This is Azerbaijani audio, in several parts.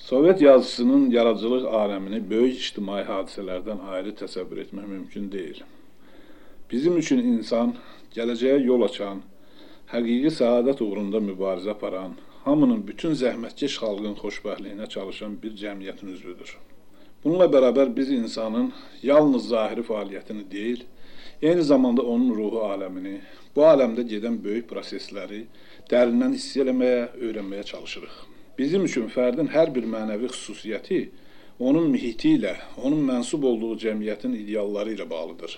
Sovet yazıcısının yaradıcılıq aləmini böyük ictimai hadisələrdən ayrı təsəvvür etmək mümkün deyil. Bizim üçün insan, gələcəyə yol açan, həqiqi səadət uğrunda mübarizə aparan, hamının bütün zəhmətkeş xalqın xoşbəxtliyinə çalışan bir cəmiyyətin üzvüdür. Bununla bərabər biz insanın yalnız zahiri fəaliyyətini deyil, eyni zamanda onun ruhu aləmini, bu aləmdə gedən böyük prosesləri dərindən hiss eləməyə, öyrənməyə çalışırıq. Bizim üçün fərdin hər bir mənəvi xüsusiyyəti onun mühiti ilə, onun mənsub olduğu cəmiyyətin idealları ilə bağlıdır.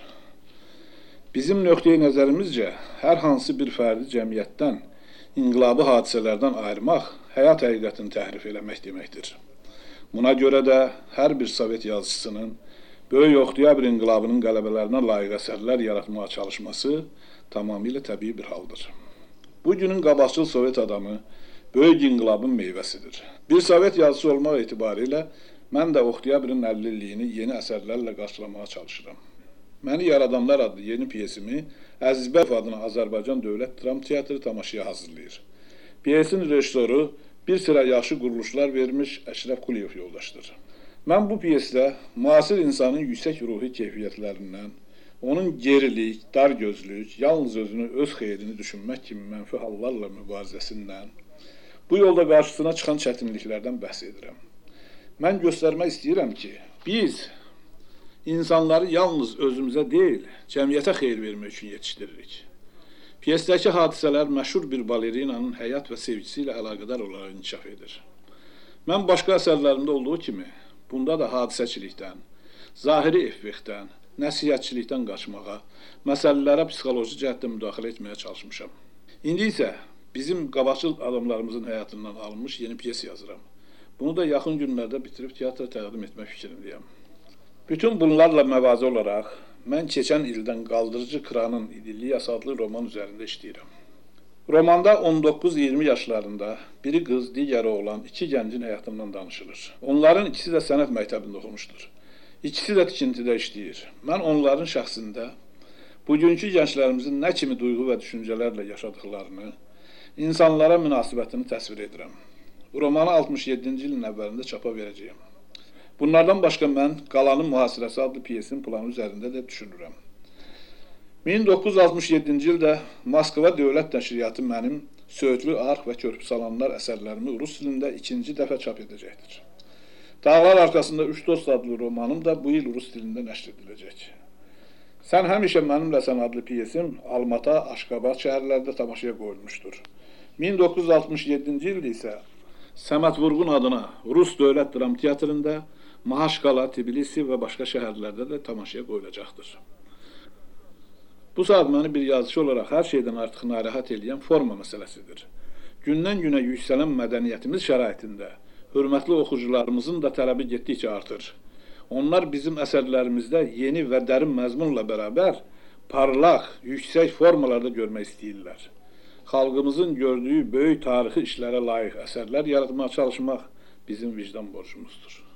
Bizim nöqteyi nəzərimizcə, hər hansı bir fərdi cəmiyyətdən, inqilabi hadisələrdən ayırmaq, həyat həqiqətini təhrif eləmək deməkdir. Buna görə də hər bir Sovet yazıcısının Böyük Oktyabr inqilabının qələbələrinə layiq əsərlər yaratmağa çalışması tamamilə təbii bir haldır. Bugünün qabaqcıl Sovet adamı böyük inqilabın meyvəsidir. Bir Sovet yazıcısı olmaq etibarilə mən də Oktyabrın 50 illiyini yeni əsərlərlə qarşılamağa çalışıram. Məni Yaradanlar adlı yeni piyesimi Əzizbəyov adına Azərbaycan Dövlət Dram Teatrı tamaşaya hazırlayır. Piyesin rejissoru bir sıra yaxşı quruluşlar vermiş Əşrəf Quliyev yoldaşdır. Mən bu piyesdə müasir insanın yüksək ruhi keyfiyyətlərindən, onun gerilik, dargözlük, yalnız özünü, öz xeyrini düşünmək kimi mənfi hallarla mübarizəsindən, bu yolda qarşısına çıxan çətinliklərdən bəhs edirəm. Mən göstərmək istəyirəm ki, biz insanları yalnız özümüzə deyil, cəmiyyətə xeyir vermək üçün yetişdiririk. Piyesdəki hadisələr məşhur bir balerinanın həyat və sevgisi ilə əlaqədar olaraq inkişaf edir. Mən başqa əsərlərimdə olduğu kimi, bunda da hadisəçilikdən, zahiri effektdən, nəsihətçilikdən qaçmağa, məsələlərə psixoloji cəhətdə müdaxilə etməyə çalışmışam. İndi isə bizim qabaqcıl adamlarımızın həyatından alınmış yeni piyes yazıram. Bunu da yaxın günlərdə bitirib teatra təqdim etmək fikrindəyəm. Bütün bunlarla məvazı olaraq, mən keçən ildən Qaldırıcı Kranın İdilliyası adlı roman üzərində işləyirəm. Romanda 19-20 yaşlarında biri qız, digəri oğlan iki gəncin həyatından danışılır. Onların ikisi də sənət məktəbində oxumuşdur. İkisi də tikintidə işləyir. Mən onların şəxsində bugünkü gənclərimizin nə kimi duyğu və düşüncələrlə yaşadıqlarını, insanlara münasibətini təsvir edirəm. Romanı 67-ci ilin əvvəlində çapa verəcəyəm. Bunlardan başqa mən Qalanın Mühasirəsi adlı piyesin planı üzərində də düşünürəm. 1967-ci ildə Moskva Dövlət Nəşriyyatı mənim Söğütlü Arx və Körpü Salanlar əsərlərimi rus dilində ikinci dəfə çap edəcəkdir. Dağlar Arxasında Üç Dost adlı romanım da bu il rus dilində nəşr ediləcək. Sən həmişə mənimləsən adlı piyesim Almata, Aşqabad şəhərlərdə tamaşaya qoyulmuşdur. 1967-ci ildə isə Səməd Vurğun adına Rus Dövlət Dram Teatrında, Mahaşqala, Tbilisi və başqa şəhərlərdə də tamaşaya qoyulacaqdır. Bu saat məni bir yazıcı olaraq hər şeydən artıq narahat edən forma məsələsidir. Gündən-günə yüksələn mədəniyyətimiz şəraitində hörmətli oxucularımızın da tələbi getdikcə artır. Onlar bizim əsərlərimizdə yeni və dərin məzmunla bərabər parlaq, yüksək formalarda görmək istəyirlər. Xalqımızın gördüyü böyük tarixi işlərə layiq əsərlər yaratmağa çalışmaq bizim vicdan borcumuzdur.